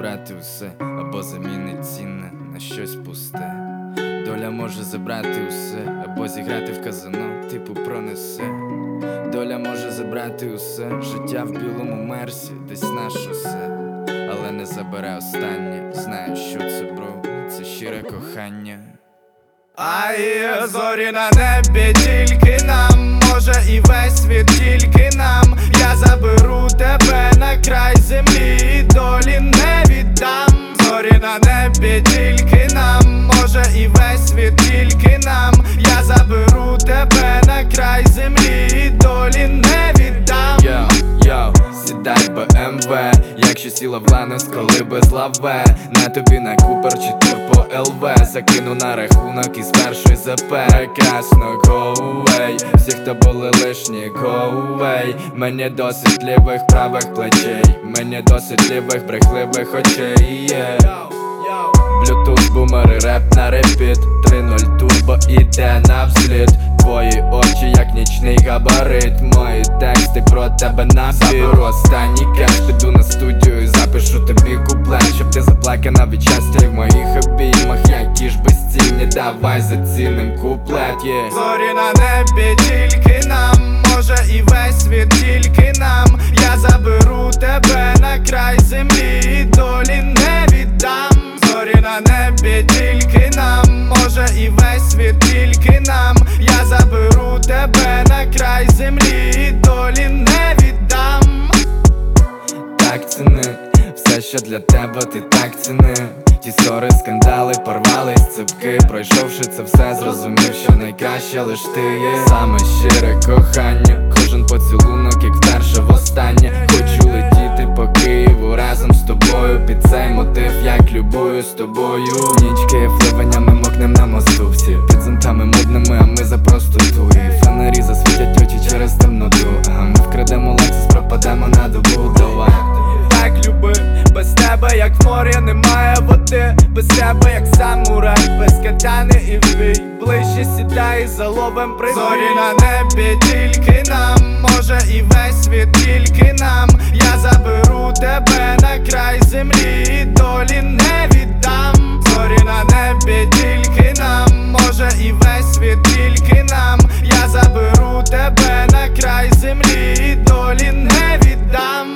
забрати усе, або замінить цінне на щось пусте. Доля може забрати усе, або зіграти в казино, типу пронесе. Доля може забрати усе, життя в білому мерсі, десь на шосе. Але не забере останнє, знаю, що це, бро, це щире кохання. Ай, зорі на небі тільки нам, може і весь світ тільки нам. Я заберу тебе на край землі і долі не віддам. Зорі на небі тільки нам, може і весь світ тільки нам. Я заберу тебе на край землі і долі не віддам. Йоу, сідай БМВ, якщо сіла в Ланос, коли без лаве. На тобі на Купер чи Турбо ЛВ, закину на рахунок із першої ЗП. Прекрасно, go away, всі, хто були лишні, go away. Мені досить лівих правих плечей, мені досить лівих брехливих очей, Bluetooth, бумери, реп на репіт. 3.0 турбо іде навслід. Твої очі, як нічний габарит. Мої тексти про тебе набір. Заберу останній кеш, піду на студію і запишу тобі куплет, щоб ти заплакана від щастя і в моїх обіймах, які ж безцінні, давай заціним куплет, Зорі на небі тільки нам, може і весь світ тільки нам. Я заберу тебе на край землі і долі не віддам. Зорі на небі тільки нам, може і весь світ тільки нам. Я заберу тебе на край землі і долі не віддам. Так ціни все, що для тебе ти так ціни. Ті ссори, скандали, порвались цепки. Пройшовши це все, зрозумів, що найкраще лиш ти є. Саме щире кохання, кожен поцілунок, як вперше востаннє. Хочу летіти по Києву разом з тобою, під цей мотив, як любую з тобою. Нічки вливаннями мокнем на мосту, всі під зонтами модними, а ми за простотує. Фонарі засвітять очі через темноту, а ми вкрадемо Лексус, пропадемо на добу. Давай так люби, без тебе, як в морі немає води. Без тебе, як самурай, без катани і вбій. Ближче сідай і заловим прибій. Зорі на небі тільки нам, може і весь світ тільки нам. Я заберу тебе на край землі і долі не віддам. Зорі на небі тільки нам, може і весь світ тільки нам. Я заберу тебе на край землі і долі не віддам.